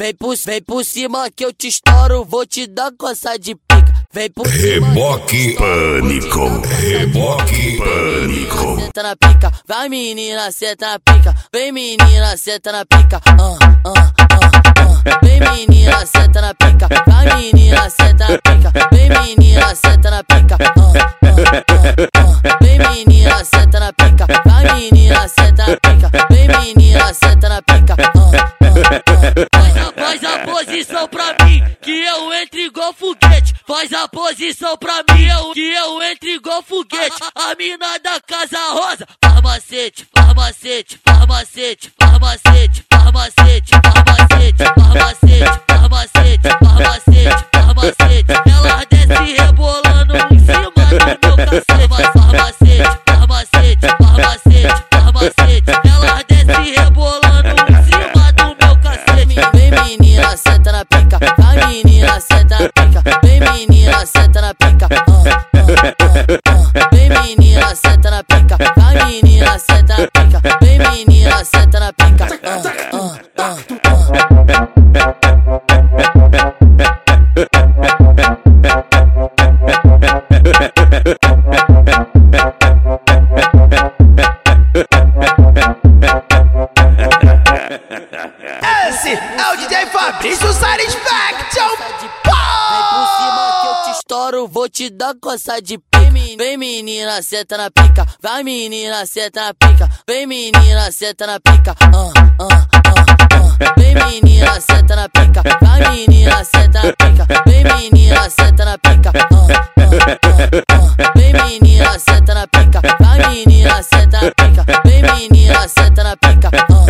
Vem por cima que eu te estouro, vou te dar coça de pica. Vem por cima. Reboque Pânico. Reboque Pânico. Senta na pica, vai menina, senta na pica. Vem menina, senta na pica. Vem menina, senta na pica. Vai menina, senta na pica. Vem menina, senta na pica. Vem menina, senta na pica. Vai menina, senta na pica. Vem menina, senta na pica. Faz a posição pra mim, que eu entro igual foguete. Faz a posição pra mim, que eu entro igual foguete. A mina da Casa Rosa, farmacete, farmacete, farmacete, farmacete, farmacete, farmacete, farmacete, farmacete, farmacete, farmacete. Ela desce rebolando em cima do meu cacete. Farmacete, farmacete, farmacete, farmacete. Ela desce rebolando em cima do meu cacete. Vem menina, senta na pica. Vai menina, senta na pica. Vem menina, senta na pica. Vem menina, senta na pica. Vai menina, senta na pica. Vem menina, senta na pica. Esse é o DJ Fabrício Satisfaction. Vem por cima que eu te estouro, vou te dar coça de pica. Vem menina, senta na pica. Vai menina, senta na pica. Vem menina, senta na pica. Vem menina, senta na pica. Vai menina, senta na pica. Vem menina, senta na pica. Vem menina, senta na pica. Vai menina, senta na pica. Vem menina, senta na pica.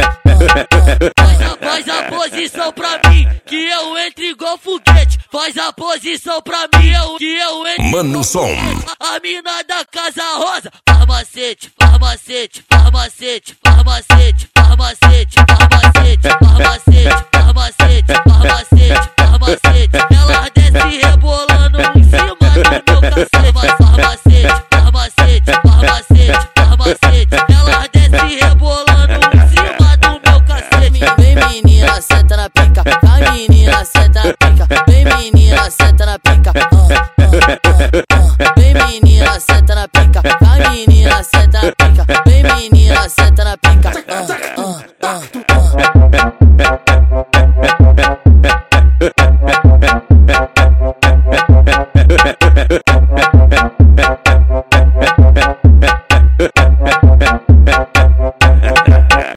Faz a posição pra mim, que eu entro igual foguete. Faz a posição pra mim, que eu entro. Mano Som. A mina da Casa Rosa, farmacete, farmacete, farmacete, farmacete, farmacete, farmacete, farmacete.